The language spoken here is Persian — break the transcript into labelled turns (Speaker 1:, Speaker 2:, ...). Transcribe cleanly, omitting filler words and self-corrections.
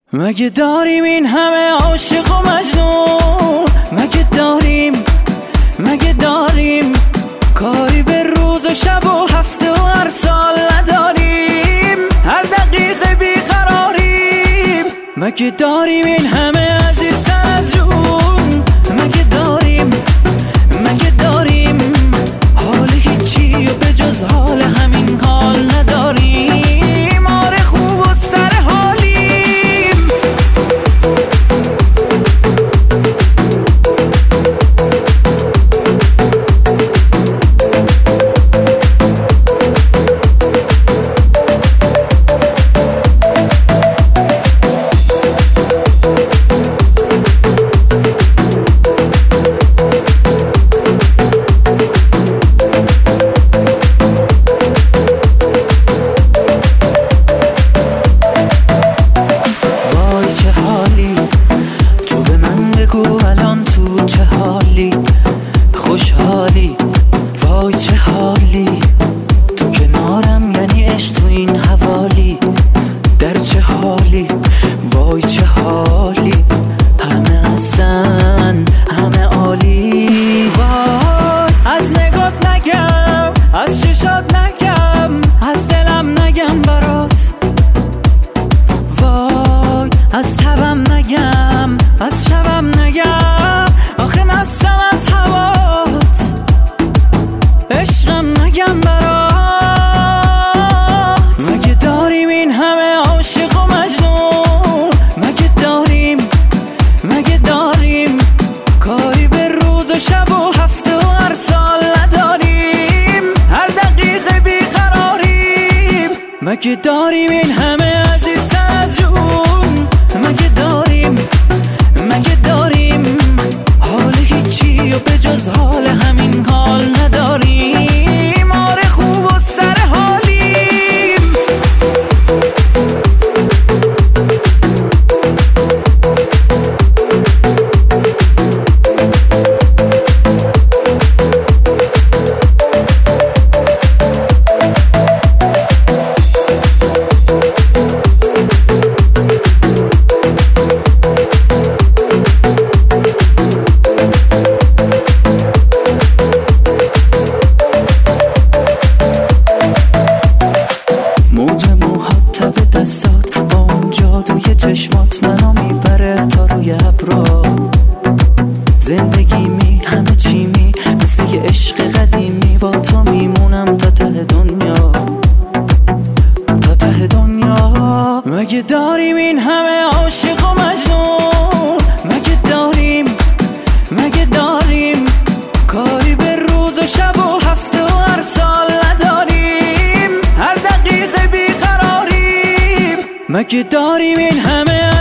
Speaker 1: مگه داریم این همه عاشق و مجنون؟ مگه داریم کاری به روز و شب و هفته و هر سال نداریم؟ هر دقیقه بیقراریم. مگه داریم این همه عزیز سر از جون؟ مگه داریم حال هیچی و به جز حال همین حال نداریم؟ آره خوب و سر حالیم. الان تو چه حالی؟ خوشحالی؟ وای چه حالی؟ تو کنارم یعنی عشق تو این حوالی. در چه حالی؟ وای چه حالی؟ همه هستن همه عالی. وای از نگات نگم، از چشات نگم، از دلم نگم برات. وای از تبم نگم، از شبم نگم، آخه مستم از هوات. عشقم نگم برات. مگه داریم این همه عاشق و مجنون؟ مگه داریم کاری به روز و شب و هفته و هر سال نداریم؟ هر دقیقه بیقراریم. مگه داریم این همه عزیز سر از جون؟ مگه داریم حال هیچی و به جز حال همین حال نداریم؟ آره خوب و سر حالیم. دستات با اون جادوی چشمات منو میبره تا روی ابرا. زندگی همه چی مثل یه عشق قدیمی. با تو میمونم تا ته دنیا، تا ته دنیا. مگه داریم این همه عاشق و مجنون؟ مگه داریم کاری به روز و شب و هفته و هر سال نداریم؟ هر دقیقه بیقراریم. مگه داریم این همه